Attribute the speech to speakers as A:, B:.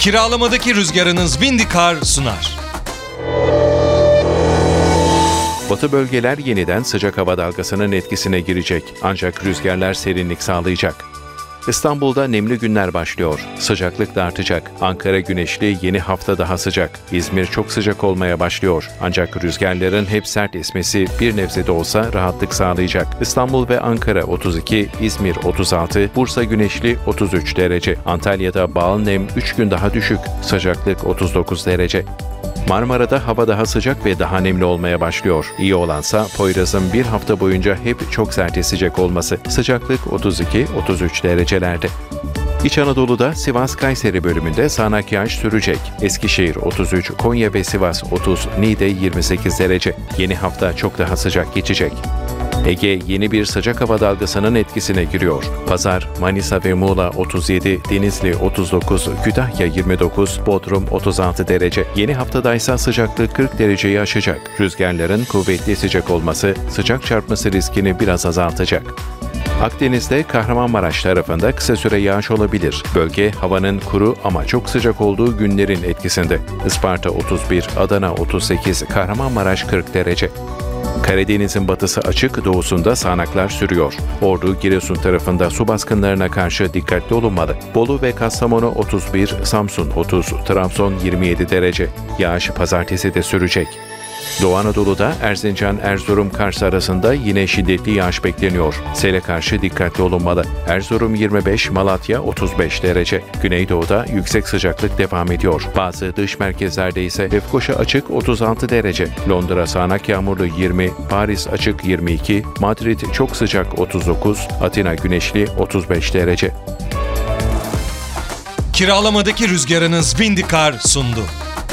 A: Kiralamadaki rüzgarınız Windykar sunar.
B: Batı bölgeler yeniden sıcak hava dalgasının etkisine girecek. Ancak rüzgarlar serinlik sağlayacak. İstanbul'da nemli günler başlıyor. Sıcaklık da artacak. Ankara güneşli, yeni hafta daha sıcak. İzmir çok sıcak olmaya başlıyor. Ancak rüzgarların hep sert esmesi bir nebze de olsa rahatlık sağlayacak. İstanbul ve Ankara 32, İzmir 36, Bursa güneşli 33 derece. Antalya'da bağıl nem 3 gün daha düşük. Sıcaklık 39 derece. Marmara'da hava daha sıcak ve daha nemli olmaya başlıyor. İyi olansa Poyraz'ın bir hafta boyunca hep çok sert esecek olması. Sıcaklık 32-33 derecelerde. İç Anadolu'da Sivas-Kayseri bölümünde sağanak yağış sürecek. Eskişehir 33, Konya ve Sivas 30, Niğde 28 derece. Yeni hafta çok daha sıcak geçecek. Ege yeni bir sıcak hava dalgasının etkisine giriyor. Pazar, Manisa ve Muğla 37, Denizli 39, Kütahya 29, Bodrum 36 derece. Yeni haftadaysa sıcaklık 40 dereceyi aşacak. Rüzgarların kuvvetli sıcak olması sıcak çarpması riskini biraz azaltacak. Akdeniz'de Kahramanmaraş tarafında kısa süre yağış olabilir. Bölge havanın kuru ama çok sıcak olduğu günlerin etkisinde. Isparta 31, Adana 38, Kahramanmaraş 40 derece. Karadeniz'in batısı açık, doğusunda sağanaklar sürüyor. Ordu, Giresun tarafında su baskınlarına karşı dikkatli olunmalı. Bolu ve Kastamonu 31, Samsun 30, Trabzon 27 derece. Yağış pazartesi de sürecek. Doğu Anadolu'da Erzincan, Erzurum, Kars arasında yine şiddetli yağış bekleniyor. Sele karşı dikkatli olunmalı. Erzurum 25, Malatya 35 derece. Güneydoğu'da yüksek sıcaklık devam ediyor. Bazı dış merkezlerde ise Lefkoşa açık 36 derece. Londra sağanak yağmurlu 20, Paris açık 22, Madrid çok sıcak 39, Atina güneşli 35 derece.
A: Kiralamadaki rüzgarınız Windykar sundu.